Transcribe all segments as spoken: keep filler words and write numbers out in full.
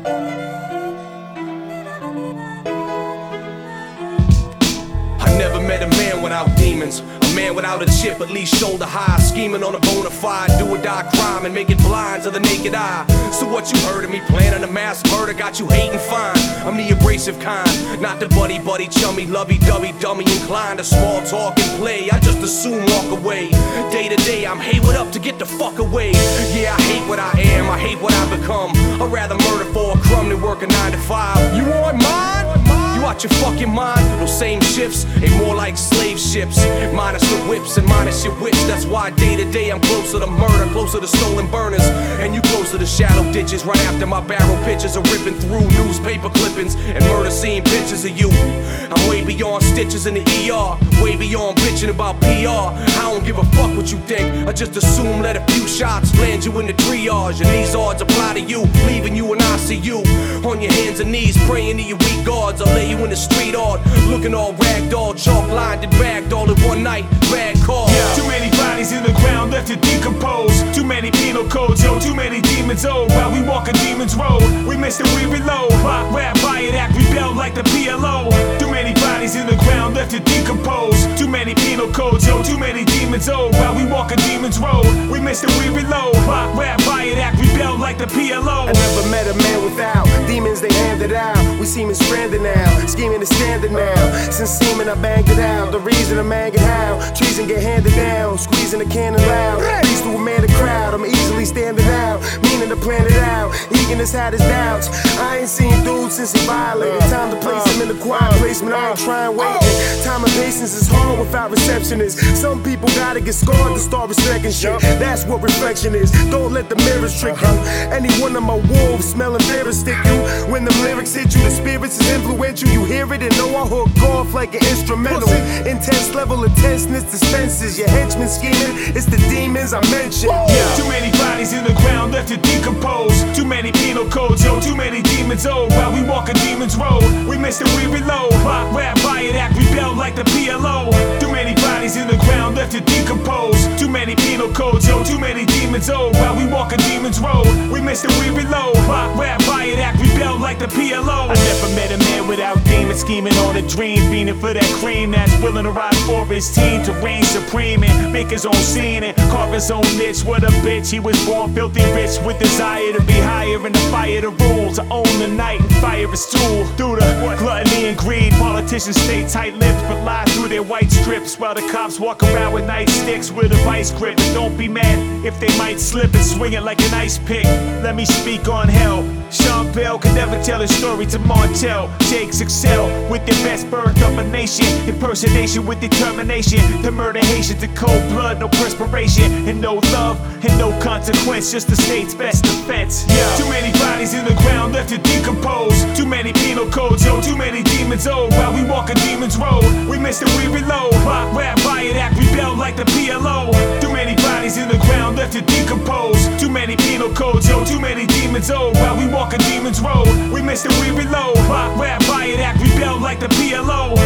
I never met a man without demons. A man without a chip, at least shoulder high. Scheming on a bona fide, do or die crime and make it blind to the naked eye. So what you heard of me planning a mass murder got you hating fine. I'm the abrasive kind, not the buddy buddy chummy lovey-dovey dummy inclined to small talk and play. I just assume walk away. Day to day I'm hey what up to get the fuck away. Yeah, I hate what I am, I hate what I become. I'd rather murder for a crumb than work a nine to five. You want mine? You out your fucking mind? Those same shifts ain't more like slave ships. Minus the whips and minus your whips. That's why day to day I'm closer to murder, closer to stolen burners, and you closer to shallow ditches. Right after my barrel pitches are ripping through newspaper clippings and murder scene pictures of you. I'm way beyond stitches in the E R, way beyond bitching about P R. I don't give a fuck what you think, I just assume let a few shots land you in the triage. And these odds apply to you, leaving you in I C U. On your hands and knees, praying to your weak gods. I'll lay you in the street art, looking all ragdoll, chalk lined and bagged all in one night, bad call. Yeah. Too many bodies in the ground left to decompose. Too many penal codes, yo, too many demons old. While we walk a demon's road, we miss and we reload. Rock, rap, riot, act, rebel like the P L O. Too many bodies in the ground left to decompose. Too many penal codes, yo, too many demons old. While we walk a demon's road, we miss and we reload. Rock, rap, riot, act, rebel like the P L O. I never met a man without demons, they handed out. We seem stranded now, scheming to stand it now. Since seeming I banged it out, the reason I'm angry how treason get handed down, squeezing the cannon loud. Beast to a man the crowd, I'm easily standing out, meaning to plan it out. Eagerness had his doubts. I ain't seen dudes since he violated. Time to place him in the quiet placement. I ain't trying waiting. Time and patience is hard without receptionists. Some people gotta get scarred to start respecting shit. That's what reflection is. Don't let the mirrors trick you. Any one of my wolves smelling beer stick you. When the lyrics hit you, the spirits is influential. You hear it and know I hook off like an instrumental. Intense level of tenseness dispenses. Your henchmen scheming, it's the demons I mentioned. Yeah. Too many bodies in the ground left to decompose. Too many penal codes, yo, too many demons old. While we walk a demon's road, we miss and we reload. Rock, rap, riot, act, rebel like the P L O. Too many bodies in the ground left to decompose. Too many penal codes, yo, too many demons old. While we walk a demon's road, we miss and we reload. Rock, rap, riot, act, rebel like the P L O. I never met a man without demons, scheming on a dream, fiending for that cream that's willing to ride for his team, to reign supreme and make his own scene and carve his own niche. What a bitch, he was born filthy rich with desire to be higher in the fire to rule, to own the night and fire his tool. Through the gluttony and greed, politicians stay tight-lipped but lie through their white strips, while the cops walk around with nightsticks with a vice grip. And don't be mad if they might slip and swing it like an ice pick. Let me speak on hell. Sean Bell could never tell his story to Martell. Jakes excel with their best birth of a nation. Impersonation with determination to murder Haitians in cold blood, no perspiration and no love and no consequence, just the state's best defense. Yeah. Too many bodies in the ground left to decompose. Too many penal codes, yo, too many demons old. While we walk a demon's road, we miss and we reload. Rock, rap, riot, act, rebel like the P L O. Too many bodies in the ground left to decompose. Too many penal codes, yo, too many demons old. While we walk a demon's road, we miss and we reload. Rock, rap, riot, act, rebel like the P L O.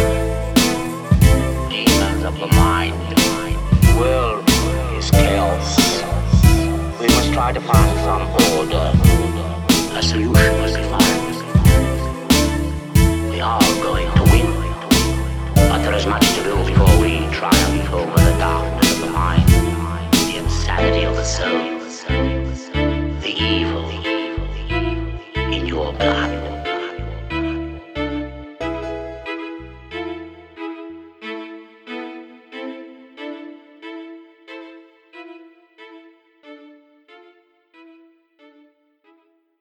Demons of the mind, the world is chaos. We must try to find some order. A solution must be found. We are going to win, but there is much to do before we triumph over the darkness of the mind, the insanity of the soul, the evil in your blood.